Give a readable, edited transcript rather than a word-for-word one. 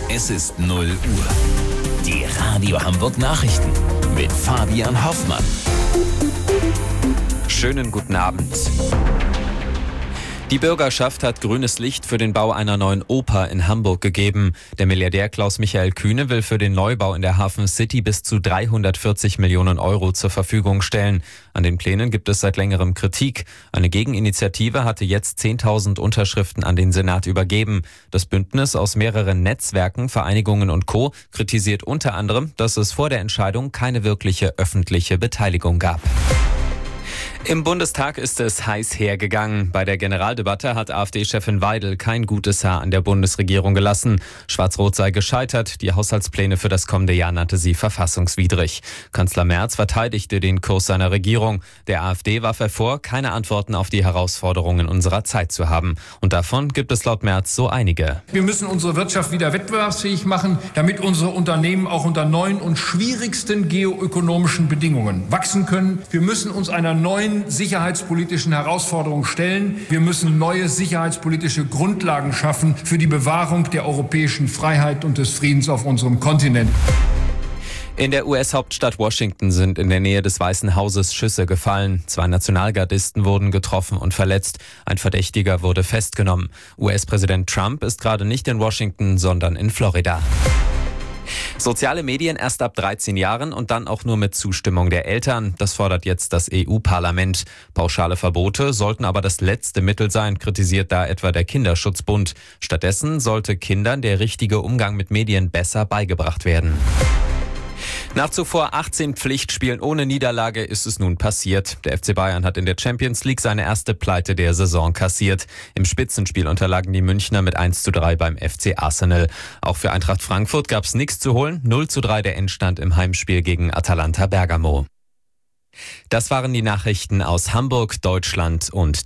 Es ist 0 Uhr. Die Radio Hamburg Nachrichten mit Fabian Hoffmann. Schönen guten Abend. Die Bürgerschaft hat grünes Licht für den Bau einer neuen Oper in Hamburg gegeben. Der Milliardär Klaus-Michael Kühne will für den Neubau in der Hafen City bis zu 340 Millionen Euro zur Verfügung stellen. An den Plänen gibt es seit längerem Kritik. Eine Gegeninitiative hatte jetzt 10.000 Unterschriften an den Senat übergeben. Das Bündnis aus mehreren Netzwerken, Vereinigungen und Co. kritisiert unter anderem, dass es vor der Entscheidung keine wirkliche öffentliche Beteiligung gab. Im Bundestag ist es heiß hergegangen. Bei der Generaldebatte hat AfD-Chefin Weidel kein gutes Haar an der Bundesregierung gelassen. Schwarz-Rot sei gescheitert. Die Haushaltspläne für das kommende Jahr nannte sie verfassungswidrig. Kanzler Merz verteidigte den Kurs seiner Regierung. Der AfD warf er vor, keine Antworten auf die Herausforderungen unserer Zeit zu haben. Und davon gibt es laut Merz so einige. Wir müssen unsere Wirtschaft wieder wettbewerbsfähig machen, damit unsere Unternehmen auch unter neuen und schwierigsten geoökonomischen Bedingungen wachsen können. Wir müssen uns einer neuen sicherheitspolitischen Herausforderungen stellen. Wir müssen neue sicherheitspolitische Grundlagen schaffen für die Bewahrung der europäischen Freiheit und des Friedens auf unserem Kontinent. In der US-Hauptstadt Washington sind in der Nähe des Weißen Hauses Schüsse gefallen. 2 Nationalgardisten wurden getroffen und verletzt. Ein Verdächtiger wurde festgenommen. US-Präsident Trump ist gerade nicht in Washington, sondern in Florida. Soziale Medien erst ab 13 Jahren und dann auch nur mit Zustimmung der Eltern. Das fordert jetzt das EU-Parlament. Pauschale Verbote sollten aber das letzte Mittel sein, kritisiert da etwa der Kinderschutzbund. Stattdessen sollte Kindern der richtige Umgang mit Medien besser beigebracht werden. Nach zuvor 18 Pflichtspielen ohne Niederlage ist es nun passiert. Der FC Bayern hat in der Champions League seine erste Pleite der Saison kassiert. Im Spitzenspiel unterlagen die Münchner mit 1:3 beim FC Arsenal. Auch für Eintracht Frankfurt gab es nichts zu holen. 0:3 der Endstand im Heimspiel gegen Atalanta Bergamo. Das waren die Nachrichten aus Hamburg, Deutschland und